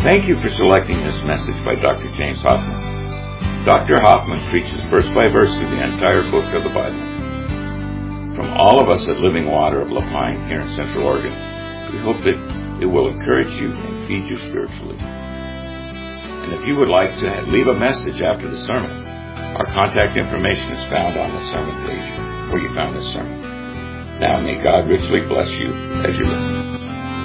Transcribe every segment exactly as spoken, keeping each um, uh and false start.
Thank you for selecting this message by Doctor James Hoffman. Doctor Hoffman preaches verse by verse through the entire book of the Bible. From all of us at Living Water of La Pine here in Central Oregon, we hope that it will encourage you and feed you spiritually. And if you would like to leave a message after the sermon, our contact information is found on the sermon page where you found this sermon. Now may God richly bless you as you listen.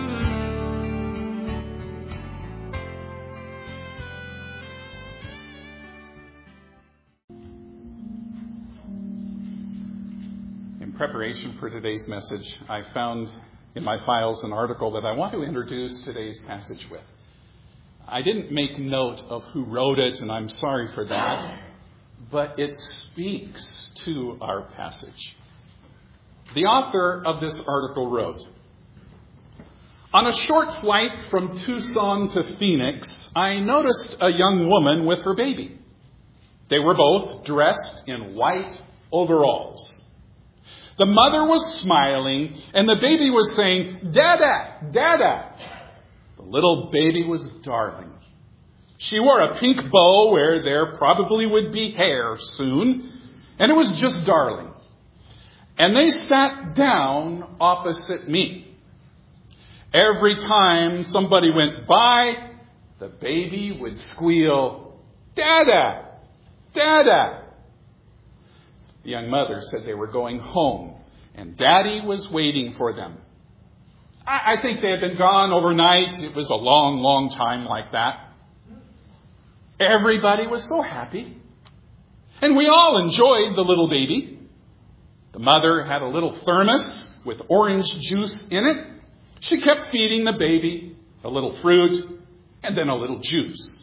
In preparation for today's message, I found in my files an article that I want to introduce today's passage with. I didn't make note of who wrote it, and I'm sorry for that, but it speaks to our passage. The author of this article wrote, "On a short flight from Tucson to Phoenix, I noticed a young woman with her baby. They were both dressed in white overalls. The mother was smiling, and the baby was saying, 'Dada, Dada.' The little baby was darling. She wore a pink bow where there probably would be hair soon, and it was just darling. And they sat down opposite me. Every time somebody went by, the baby would squeal, 'Dada, Dada.' The young mother said they were going home, and Daddy was waiting for them. I, I think they had been gone overnight. It was a long, long time like that. Everybody was so happy, and we all enjoyed the little baby. The mother had a little thermos with orange juice in it. She kept feeding the baby a little fruit and then a little juice.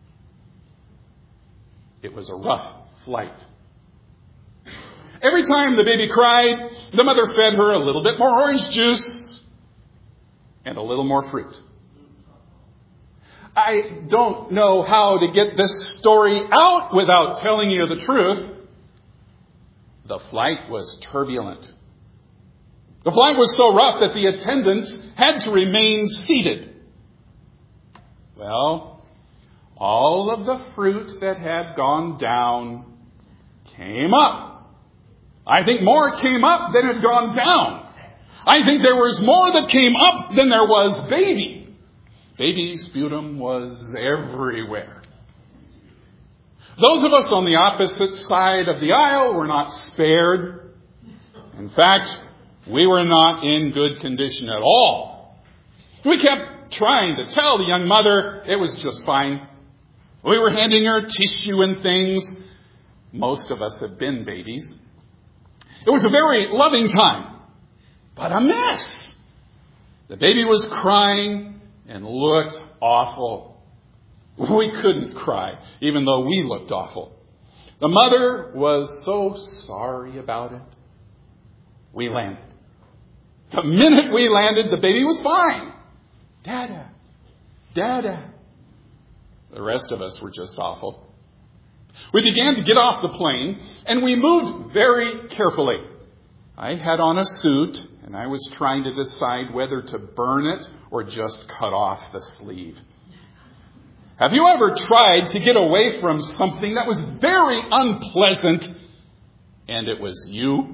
It was a rough flight. Every time the baby cried, the mother fed her a little bit more orange juice and a little more fruit. I don't know how to get this story out without telling you the truth. The flight was turbulent. The flight was so rough that the attendants had to remain seated. Well, all of the fruit that had gone down came up. I think more came up than had gone down. I think there was more that came up than there was baby. Baby sputum was everywhere. Those of us on the opposite side of the aisle were not spared. In fact, we were not in good condition at all. We kept trying to tell the young mother it was just fine. We were handing her tissue and things. Most of us have been babies. It was a very loving time, but a mess. The baby was crying and looked awful. We couldn't cry, even though we looked awful. The mother was so sorry about it. We landed. The minute we landed, the baby was fine. Dada, Dada. The rest of us were just awful. We began to get off the plane, and we moved very carefully. I had on a suit, and I was trying to decide whether to burn it or just cut off the sleeve. Have you ever tried to get away from something that was very unpleasant, and it was you?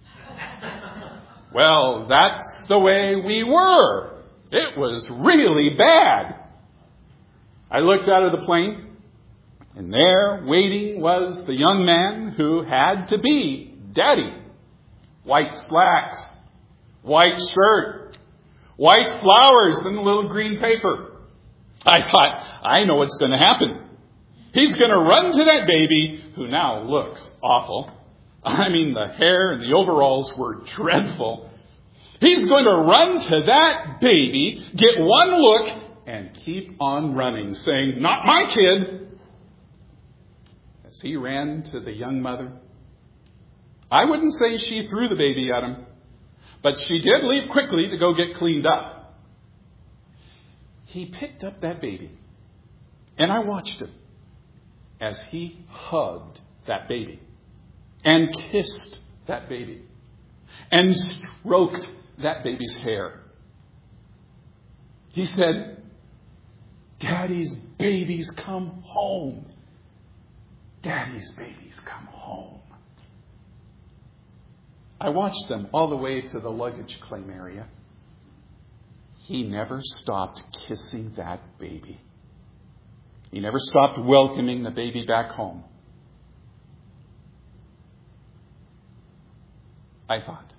Well, that's the way we were. It was really bad. I looked out of the plane, and there, waiting, was the young man who had to be Daddy. White slacks, white shirt, white flowers, and a little green paper. I thought, I know what's going to happen. He's going to run to that baby, who now looks awful. I mean, the hair and the overalls were dreadful. He's going to run to that baby, get one look, and keep on running, saying, "Not my kid." As he ran to the young mother, I wouldn't say she threw the baby at him, but she did leave quickly to go get cleaned up. He picked up that baby, and I watched him as he hugged that baby and kissed that baby and stroked that baby's hair. He said, Daddy's babies come home. Daddy's babies come home. I watched them all the way to the luggage claim area. He never stopped kissing that baby. He never stopped welcoming the baby back home. I thought,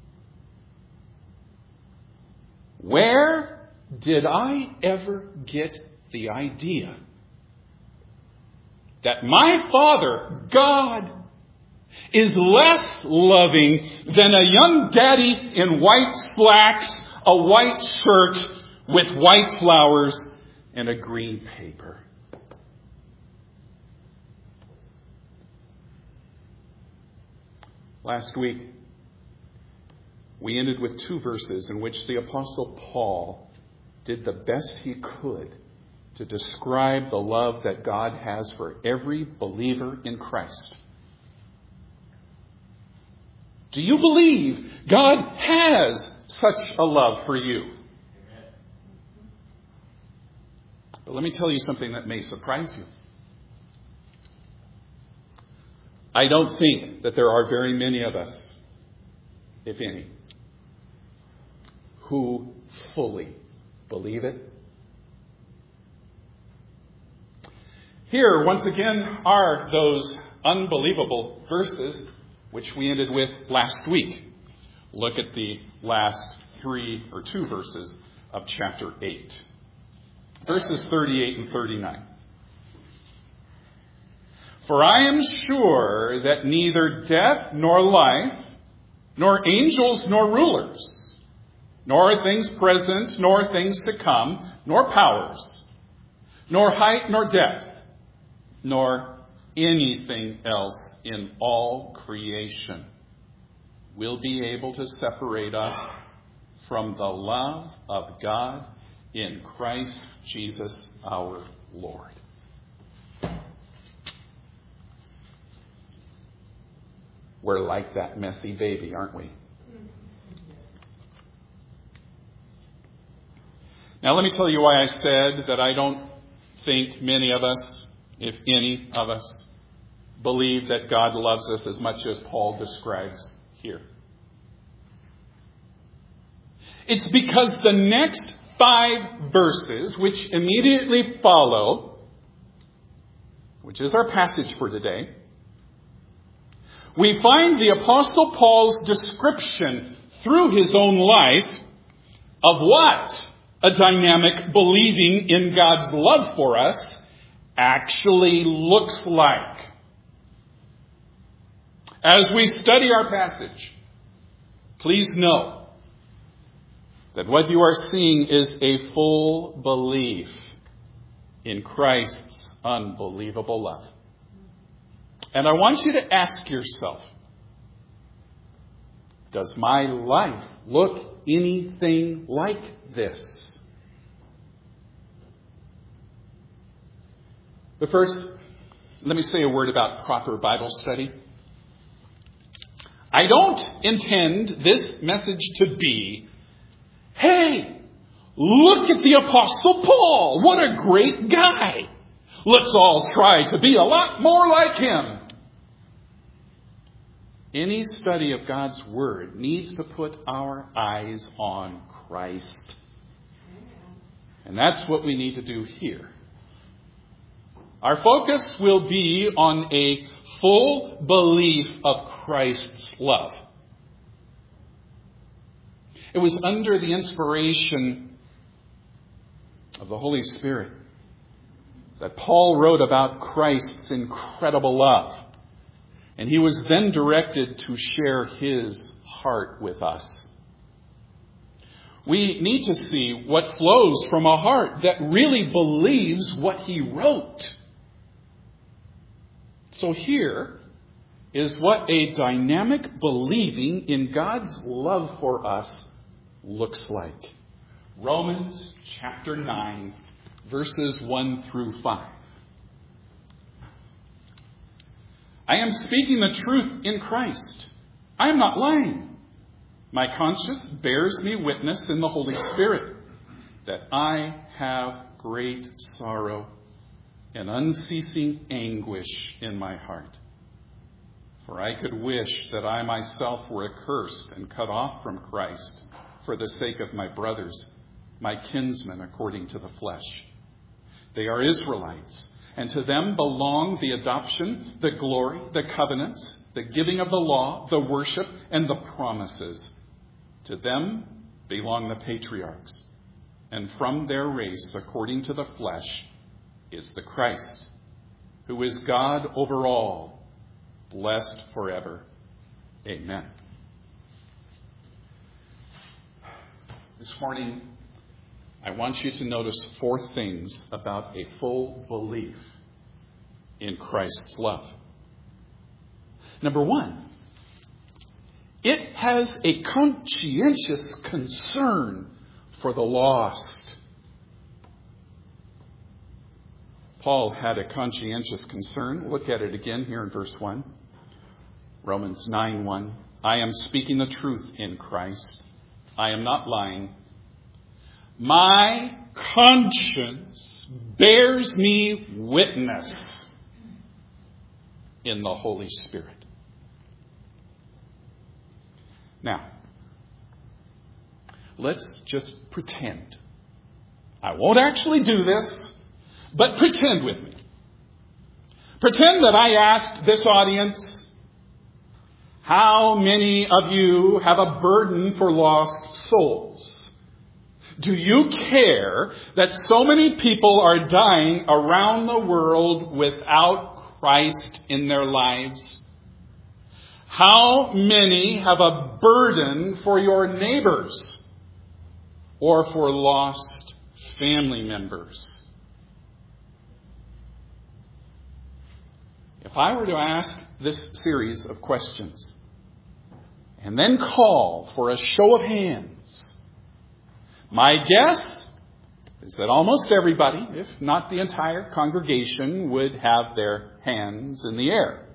where did I ever get the idea that my Father, God, is less loving than a young daddy in white slacks, a white shirt with white flowers, and a green paper? Last week, we ended with two verses in which the Apostle Paul did the best he could to describe the love that God has for every believer in Christ. Do you believe God has such a love for you? But let me tell you something that may surprise you. I don't think that there are very many of us, if any, who fully believe it. Here, once again, are those unbelievable verses which we ended with last week. Look at the last three or two verses of chapter eight. Verses thirty-eight and thirty-nine. For I am sure that neither death nor life, nor angels nor rulers, nor things present, nor things to come, nor powers, nor height nor depth, nor anything else in all creation will be able to separate us from the love of God in Christ Jesus our Lord. We're like that messy baby, aren't we? Now let me tell you why I said that I don't think many of us, if any of us, believe that God loves us as much as Paul describes here. It's because the next five verses, which immediately follow, which is our passage for today, we find the Apostle Paul's description through his own life of what a dynamic believing in God's love for us actually looks like. As we study our passage, please know that what you are seeing is a full belief in Christ's unbelievable love. And I want you to ask yourself, does my life look anything like this? But first, let me say a word about proper Bible study. I don't intend this message to be, hey, look at the Apostle Paul. What a great guy. Let's all try to be a lot more like him. Any study of God's Word needs to put our eyes on Christ. And that's what we need to do here. Our focus will be on a full belief of Christ's love. It was under the inspiration of the Holy Spirit that Paul wrote about Christ's incredible love. And he was then directed to share his heart with us. We need to see what flows from a heart that really believes what he wrote. So here is what a dynamic believing in God's love for us looks like. Romans chapter nine, verses one through five. I am speaking the truth in Christ. I am not lying. My conscience bears me witness in the Holy Spirit that I have great sorrow and unceasing anguish in my heart. For I could wish that I myself were accursed and cut off from Christ for the sake of my brothers, my kinsmen according to the flesh. They are Israelites, and to them belong the adoption, the glory, the covenants, the giving of the law, the worship, and the promises. To them belong the patriarchs, and from their race, according to the flesh, is the Christ, who is God over all, blessed forever. Amen. This morning, I want you to notice four things about a full belief in Christ's love. Number one, it has a conscientious concern for the lost. Paul had a conscientious concern. Look at it again here in verse one. Romans nine one. I am speaking the truth in Christ. I am not lying. My conscience bears me witness in the Holy Spirit. Now, let's just pretend. I won't actually do this, but pretend with me. Pretend that I asked this audience, how many of you have a burden for lost souls? Do you care that so many people are dying around the world without Christ in their lives? How many have a burden for your neighbors or for lost family members? If I were to ask this series of questions and then call for a show of hands, my guess is that almost everybody, if not the entire congregation, would have their hands in the air.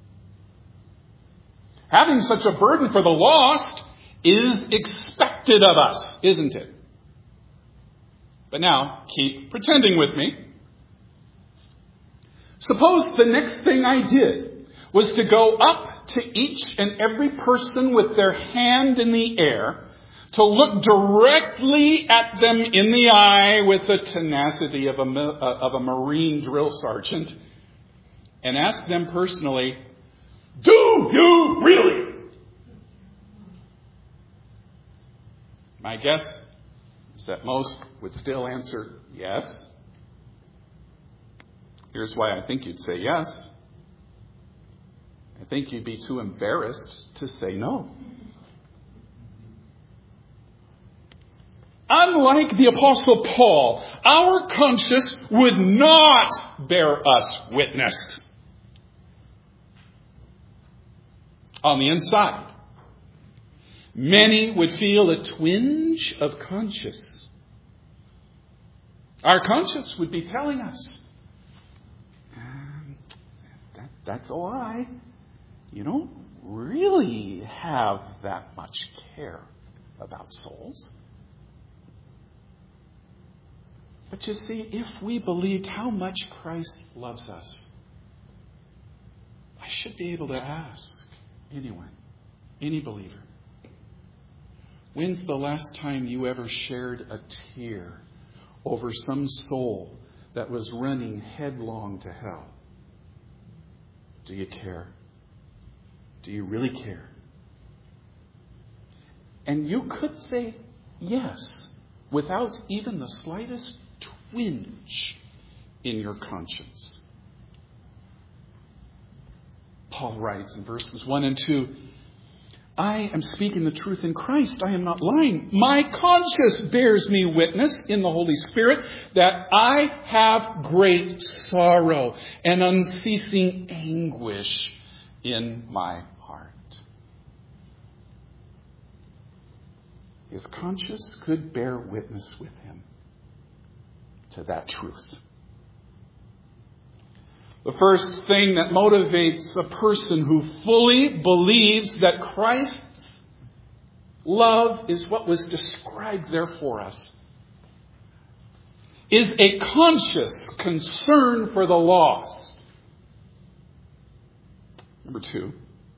Having such a burden for the lost is expected of us, isn't it? But now, keep pretending with me. Suppose the next thing I did was to go up to each and every person with their hand in the air, to look directly at them in the eye with the tenacity of a, of a Marine drill sergeant, and ask them personally, do you really? My guess is that most would still answer yes. Here's why I think you'd say yes. I think you'd be too embarrassed to say no. Unlike the Apostle Paul, our conscience would not bear us witness. On the inside, many would feel a twinge of conscience. Our conscience would be telling us, um, that, that's a lie. You don't really have that much care about souls. But you see, if we believed how much Christ loves us, I should be able to ask anyone, any believer, when's the last time you ever shared a tear over some soul that was running headlong to hell? Do you care? Do you really care? And you could say yes without even the slightest twinge in your conscience. Paul writes in verses one and two, I am speaking the truth in Christ. I am not lying. My conscience bears me witness in the Holy Spirit that I have great sorrow and unceasing anguish in my heart. His conscience could bear witness with him to that truth. The first thing that motivates a person who fully believes that Christ's love is what was described there for us is a conscious concern for the lost. Number two.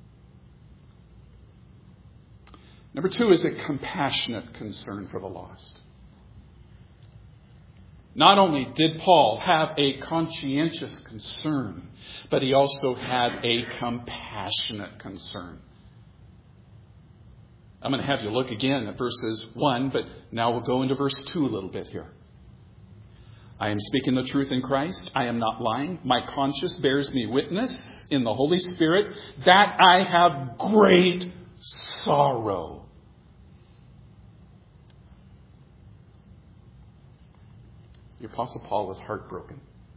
Number two is a compassionate concern for the lost. Not only did Paul have a conscientious concern, but he also had a compassionate concern. I'm going to have you look again at verses one, but now we'll go into verse two a little bit here. I am speaking the truth in Christ. I am not lying. My conscience bears me witness in the Holy Spirit that I have great sorrow. The Apostle Paul was heartbroken.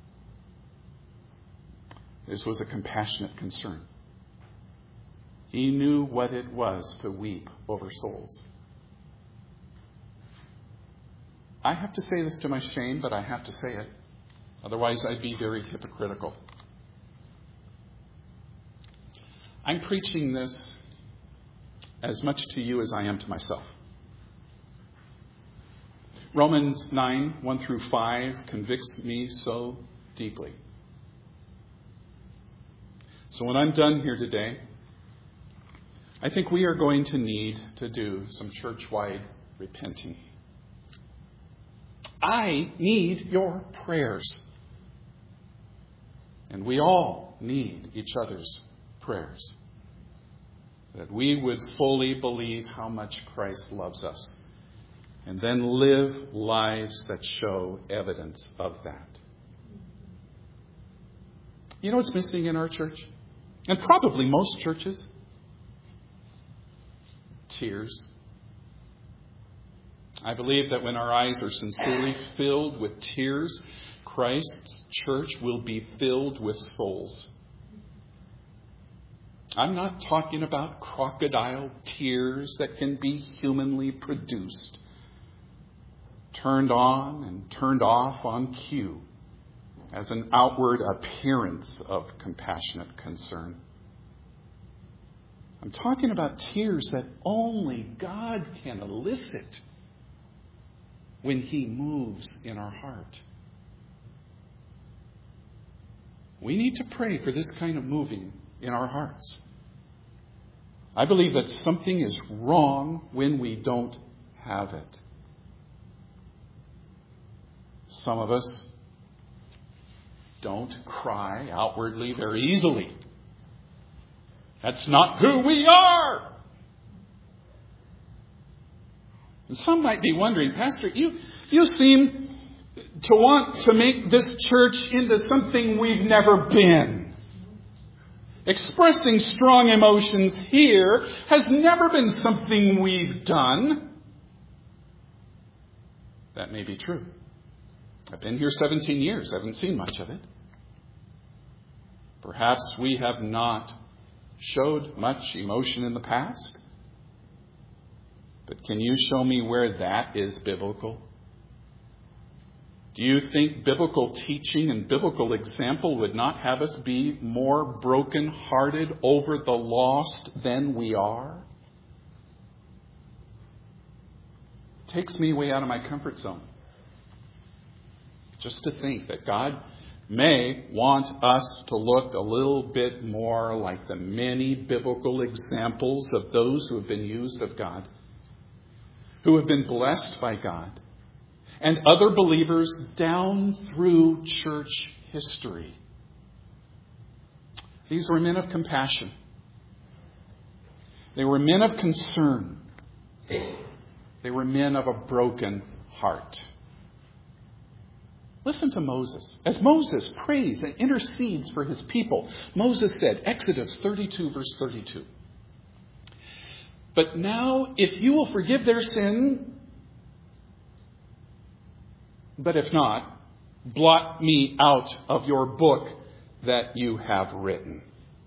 This was a compassionate concern. He knew what it was to weep over souls. I have to say this to my shame, but I have to say it. Otherwise, I'd be very hypocritical. I'm preaching this as much to you as I am to myself. Romans nine, one through five convicts me so deeply. So when I'm done here today, I think we are going to need to do some church-wide repenting. I need your prayers. And we all need each other's prayers. That we would fully believe how much Christ loves us. And then live lives that show evidence of that. You know what's missing in our church? And probably most churches? Tears. I believe that when our eyes are sincerely filled with tears, Christ's church will be filled with souls. I'm not talking about crocodile tears that can be humanly produced. Turned on and turned off on cue as an outward appearance of compassionate concern. I'm talking about tears that only God can elicit when He moves in our heart. We need to pray for this kind of moving in our hearts. I believe that something is wrong when we don't have it. Some of us don't cry outwardly very easily. That's not who we are. And some might be wondering, Pastor, you, you seem to want to make this church into something we've never been. Expressing strong emotions here has never been something we've done. That may be true. I've been here seventeen years. I haven't seen much of it. Perhaps we have not showed much emotion in the past. But can you show me where that is biblical? Do you think biblical teaching and biblical example would not have us be more broken-hearted over the lost than we are? It takes me way out of my comfort zone. Just to think that God may want us to look a little bit more like the many biblical examples of those who have been used of God, who have been blessed by God, and other believers down through church history. These were men of compassion. They were men of concern. They were men of a broken heart. Listen to Moses. As Moses prays and intercedes for his people, Moses said, Exodus thirty-two, verse thirty-two. But now, if you will forgive their sin, but if not, blot me out of your book that you have written.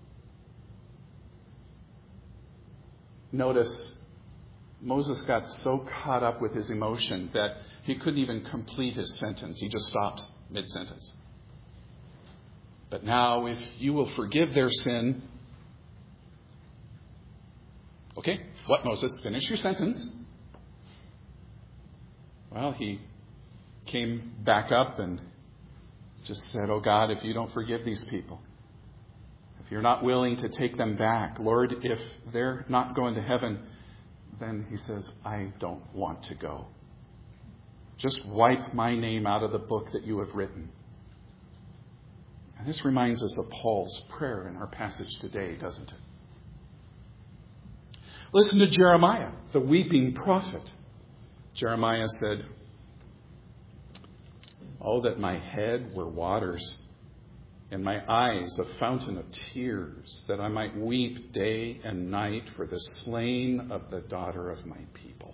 Notice, Moses got so caught up with his emotion that he couldn't even complete his sentence. He just stops mid-sentence. But now, if you will forgive their sin... Okay, what, Moses? Finish your sentence. Well, he came back up and just said, oh God, if you don't forgive these people, if you're not willing to take them back, Lord, if they're not going to heaven, then he says, I don't want to go. Just wipe my name out of the book that you have written. And this reminds us of Paul's prayer in our passage today, doesn't it? Listen to Jeremiah, the weeping prophet. Jeremiah said, oh, that my head were waters, and my eyes a fountain of tears, that I might weep day and night for the slain of the daughter of my people.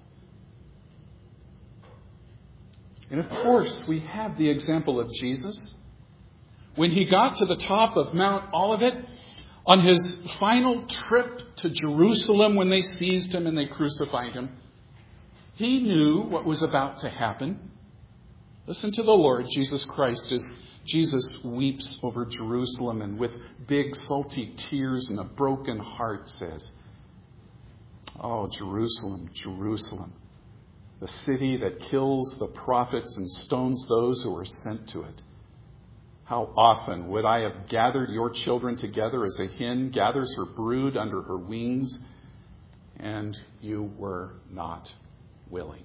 And of course, we have the example of Jesus. When he got to the top of Mount Olivet, on his final trip to Jerusalem when they seized him and they crucified him, he knew what was about to happen. Listen to the Lord Jesus Christ as Jesus weeps over Jerusalem and with big salty tears and a broken heart says, oh, Jerusalem, Jerusalem, the city that kills the prophets and stones those who are sent to it. How often would I have gathered your children together as a hen gathers her brood under her wings, and you were not willing.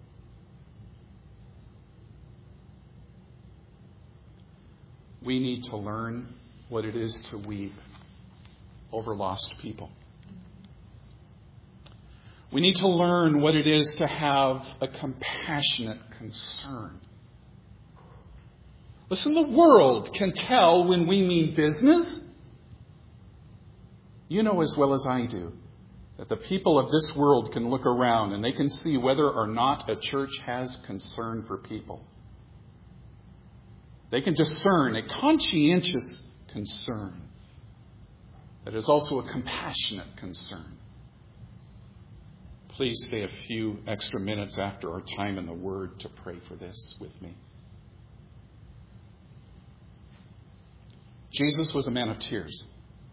We need to learn what it is to weep over lost people. We need to learn what it is to have a compassionate concern. Listen, the world can tell when we mean business. You know as well as I do that the people of this world can look around and they can see whether or not a church has concern for people. They can discern a conscientious concern that is also a compassionate concern. Please stay a few extra minutes after our time in the Word to pray for this with me. Jesus was a man of tears.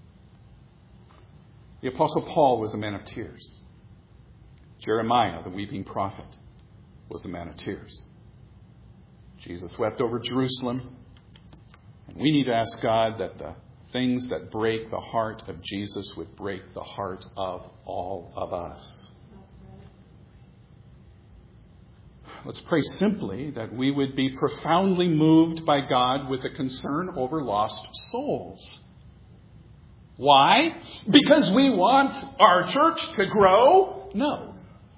The Apostle Paul was a man of tears. Jeremiah, the weeping prophet, was a man of tears. Jesus wept over Jerusalem. And we need to ask God that the things that break the heart of Jesus would break the heart of all of us. Let's pray simply that we would be profoundly moved by God with a concern over lost souls. Why? Because we want our church to grow? No.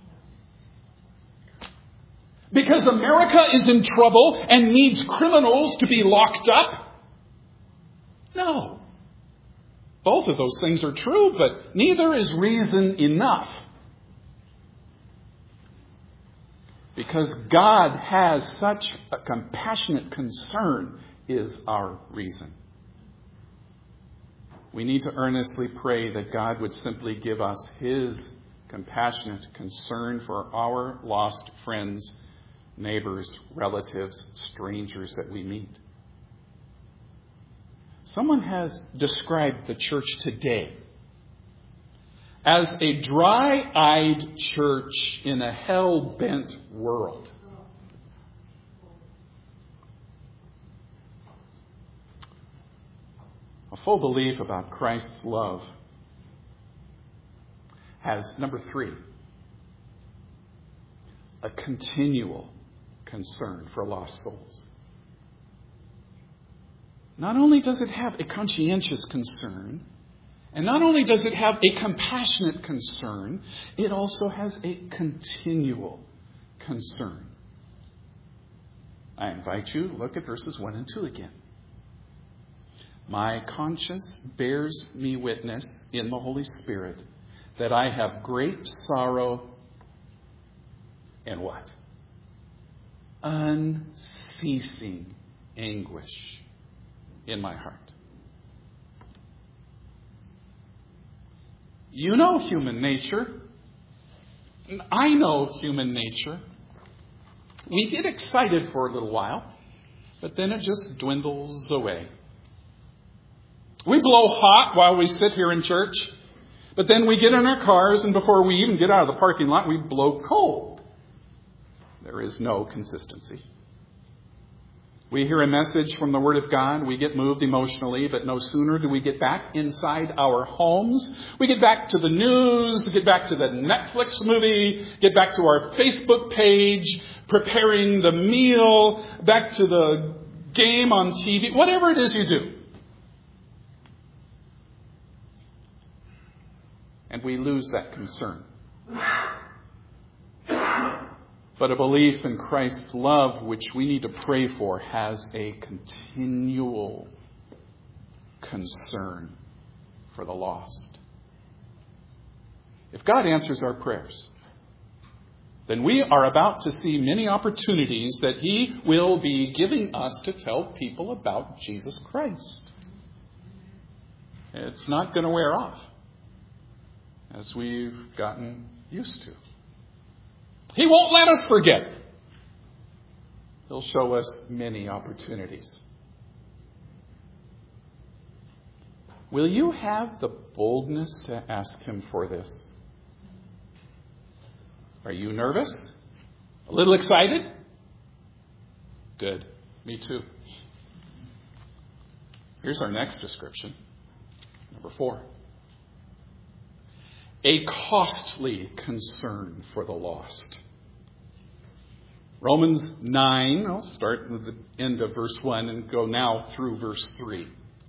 Because America is in trouble and needs criminals to be locked up? No. Both of those things are true, but neither is reason enough. Because God has such a compassionate concern is our reason. We need to earnestly pray that God would simply give us His compassionate concern for our lost friends, neighbors, relatives, strangers that we meet. Someone has described the church today as a dry-eyed church in a hell-bent world. A full belief about Christ's love has, number three, a continual concern for lost souls. Not only does it have a conscientious concern, and not only does it have a compassionate concern, it also has a continual concern. I invite you to look at verses one and two again. My conscience bears me witness in the Holy Spirit that I have great sorrow and what? Unceasing anguish in my heart. You know human nature. I know human nature. We get excited for a little while, but then it just dwindles away. We blow hot while we sit here in church, but then we get in our cars, and before we even get out of the parking lot, we blow cold. There is no consistency. We hear a message from the Word of God, we get moved emotionally, but no sooner do we get back inside our homes, we get back to the news, get back to the Netflix movie, get back to our Facebook page, preparing the meal, back to the game on T V, whatever it is you do. And we lose that concern. But a belief in Christ's love, which we need to pray for, has a continual concern for the lost. If God answers our prayers, then we are about to see many opportunities that He will be giving us to tell people about Jesus Christ. It's not going to wear off, as we've gotten used to. He won't let us forget. He'll show us many opportunities. Will you have the boldness to ask Him for this? Are you nervous? A little excited? Good. Me too. Here's our next description. Number four. A costly concern for the lost. Romans nine, I'll start with the end of verse one and go now through verse three.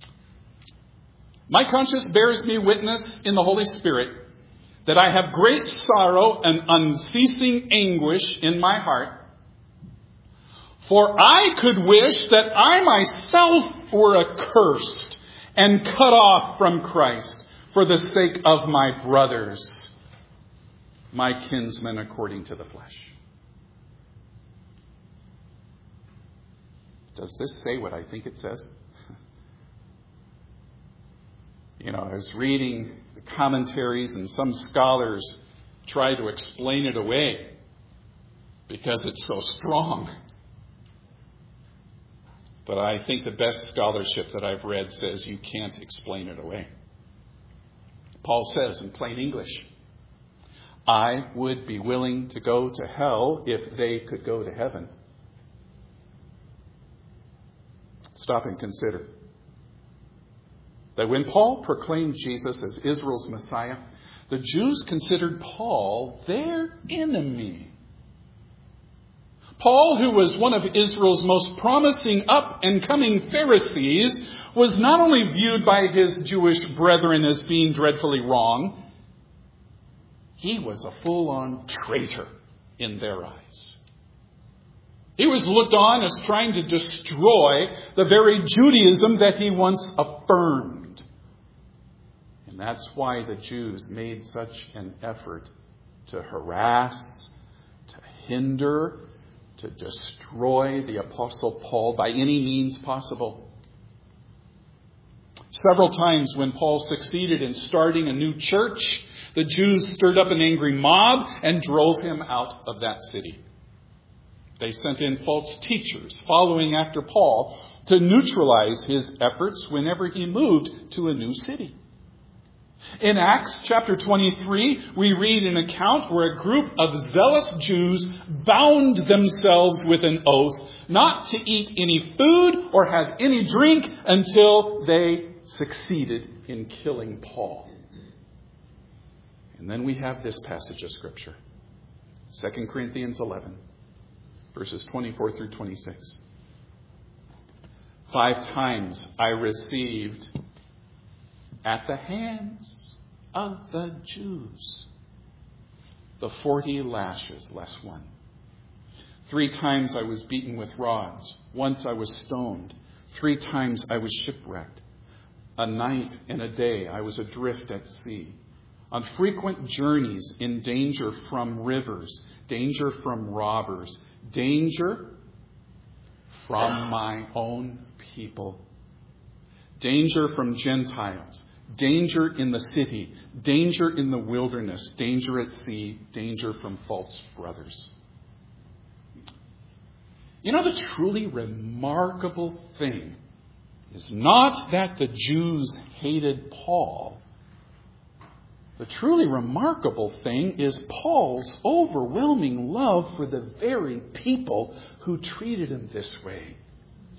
My conscience bears me witness in the Holy Spirit that I have great sorrow and unceasing anguish in my heart. For I could wish that I myself were accursed and cut off from Christ for the sake of my brothers, my kinsmen according to the flesh. Does this say what I think it says? You know, I was reading the commentaries and some scholars try to explain it away because it's so strong. But I think the best scholarship that I've read says you can't explain it away. Paul says in plain English, I would be willing to go to hell if they could go to heaven. Stop and consider that when Paul proclaimed Jesus as Israel's Messiah, the Jews considered Paul their enemy. Paul, who was one of Israel's most promising up-and-coming Pharisees, was not only viewed by his Jewish brethren as being dreadfully wrong, he was a full-on traitor in their eyes. He was looked on as trying to destroy the very Judaism that he once affirmed. And that's why the Jews made such an effort to harass, to hinder, to destroy the Apostle Paul by any means possible. Several times when Paul succeeded in starting a new church, the Jews stirred up an angry mob and drove him out of that city. They sent in false teachers following after Paul to neutralize his efforts whenever he moved to a new city. In Acts chapter twenty-three, we read an account where a group of zealous Jews bound themselves with an oath not to eat any food or have any drink until they succeeded in killing Paul. And then we have this passage of Scripture, Second Corinthians eleven. Verses twenty-four through twenty-six. Five times I received at the hands of the Jews the forty lashes less one. Three times I was beaten with rods. Once I was stoned. Three times I was shipwrecked. A night and a day I was adrift at sea. On frequent journeys in danger from rivers, danger from robbers, danger from my own people, danger from Gentiles, danger in the city, danger in the wilderness, danger at sea, danger from false brothers. You know, the truly remarkable thing is not that the Jews hated Paul. The truly remarkable thing is Paul's overwhelming love for the very people who treated him this way.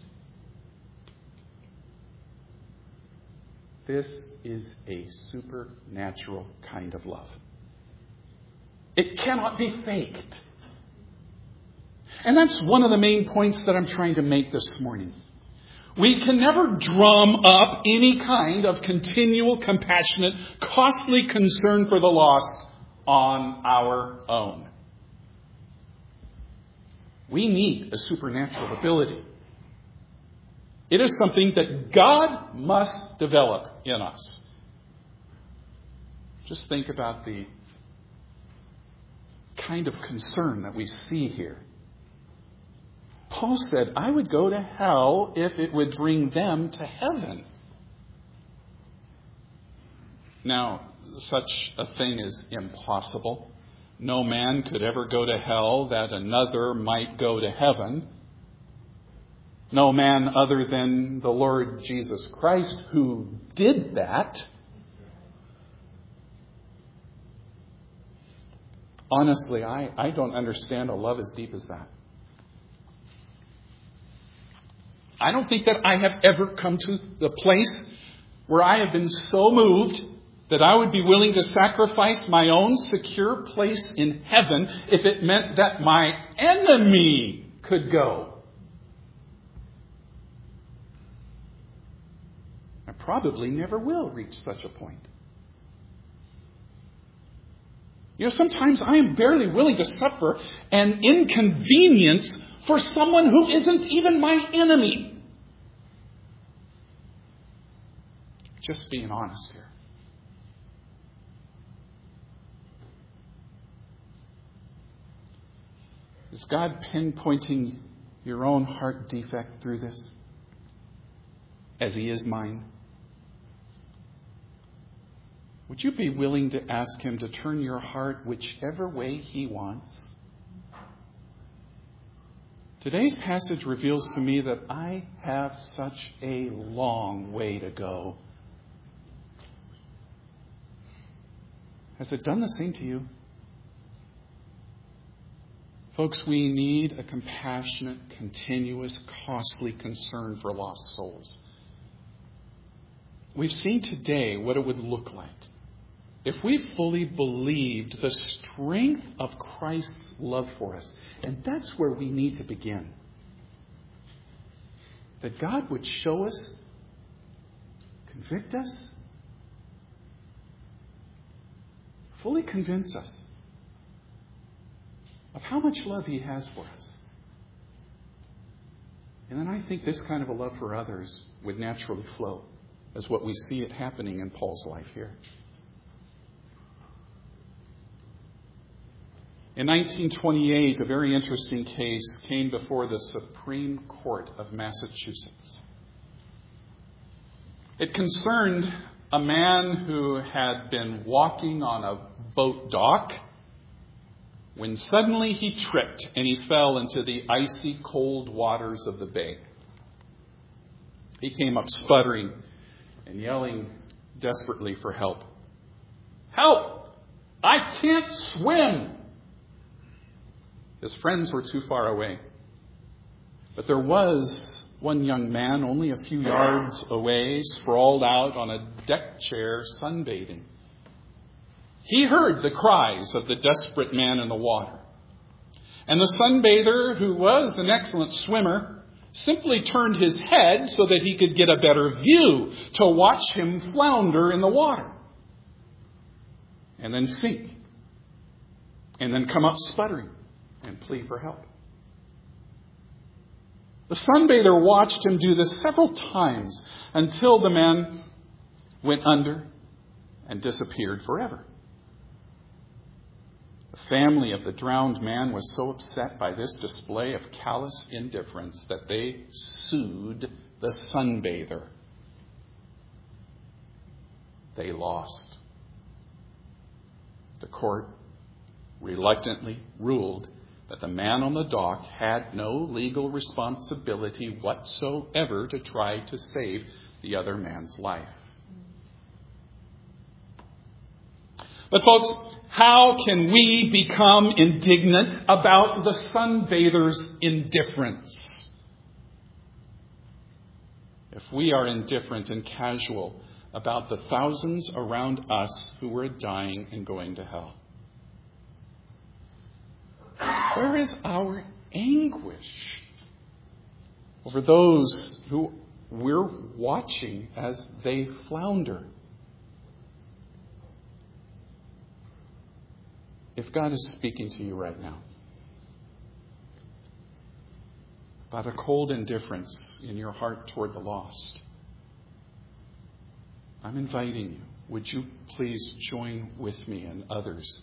this is a supernatural kind of love. It cannot be faked. And that's one of the main points that I'm trying to make this morning. We can never drum up any kind of continual, compassionate, costly concern for the lost on our own. We need a supernatural ability. It is something that God must develop in us. Just think about the kind of concern that we see here. Paul said, I would go to hell if it would bring them to heaven. Now, such a thing is impossible. No man could ever go to hell that another might go to heaven. No man other than the Lord Jesus Christ who did that. Honestly, I, I don't understand a love as deep as that. I don't think that I have ever come to the place where I have been so moved that I would be willing to sacrifice my own secure place in heaven if it meant that my enemy could go. I probably never will reach such a point. You know, sometimes I am barely willing to suffer an inconvenience for someone who isn't even my enemy. Just being honest here. Is God pinpointing your own heart defect through this? As He is mine? Would you be willing to ask Him to turn your heart whichever way He wants? Today's passage reveals to me that I have such a long way to go. Has it done the same to you? Folks, we need a compassionate, continuous, costly concern for lost souls. We've seen today what it would look like if we fully believed the strength of Christ's love for us. And that's where we need to begin. That God would show us, convict us, fully convince us of how much love He has for us. And then I think this kind of a love for others would naturally flow, as what we see it happening in Paul's life here. In nineteen twenty-eight, a very interesting case came before the Supreme Court of Massachusetts. It concerned a man who had been walking on a boat dock when suddenly he tripped and he fell into the icy cold waters of the bay. He came up sputtering and yelling desperately for help. Help! I can't swim! His friends were too far away. But there was one young man only a few yards away, sprawled out on a deck chair sunbathing. He heard the cries of the desperate man in the water. And the sunbather, who was an excellent swimmer, simply turned his head so that he could get a better view to watch him flounder in the water. And then sink. And then come up sputtering and plead for help. The sunbather watched him do this several times until the man went under and disappeared forever. The family of the drowned man was so upset by this display of callous indifference that they sued the sunbather. They lost. The court reluctantly ruled that the man on the dock had no legal responsibility whatsoever to try to save the other man's life. But folks, how can we become indignant about the sunbather's indifference? If we are indifferent and casual about the thousands around us who were dying and going to hell? Where is our anguish over those who we're watching as they flounder? If God is speaking to you right now about a cold indifference in your heart toward the lost, I'm inviting you. Would you please join with me and others?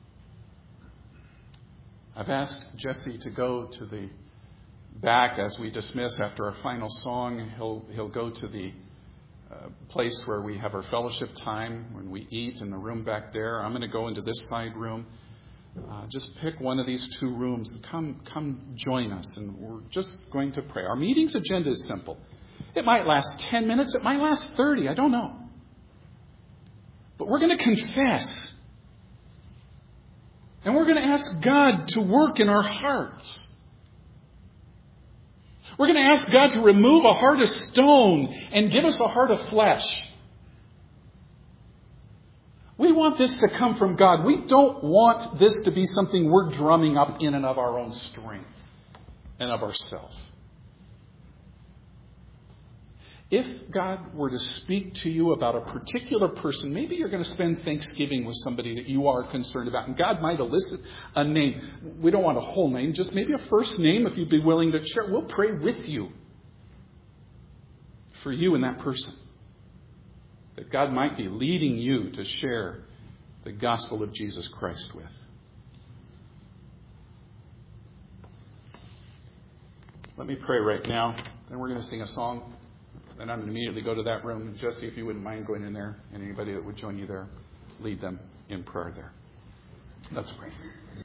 I've asked Jesse to go to the back as we dismiss after our final song. He'll he'll go to the uh, place where we have our fellowship time when we eat in the room back there. I'm going to go into this side room. Uh, just pick one of these two rooms. Come, come join us, and we're just going to pray. Our meeting's agenda is simple. It might last ten minutes. It might last thirty. I don't know. But we're going to confess. And we're going to ask God to work in our hearts. We're going to ask God to remove a heart of stone and give us a heart of flesh. We want this to come from God. We don't want this to be something we're drumming up in and of our own strength and of ourselves. If God were to speak to you about a particular person, maybe you're going to spend Thanksgiving with somebody that you are concerned about, and God might elicit a name. We don't want a whole name, just maybe a first name if you'd be willing to share. We'll pray with you for you and that person. That God might be leading you to share the gospel of Jesus Christ with. Let me pray right now, and we're going to sing a song. And I'm going to immediately go to that room. And Jesse, if you wouldn't mind going in there, and anybody that would join you there, lead them in prayer there. Let's pray.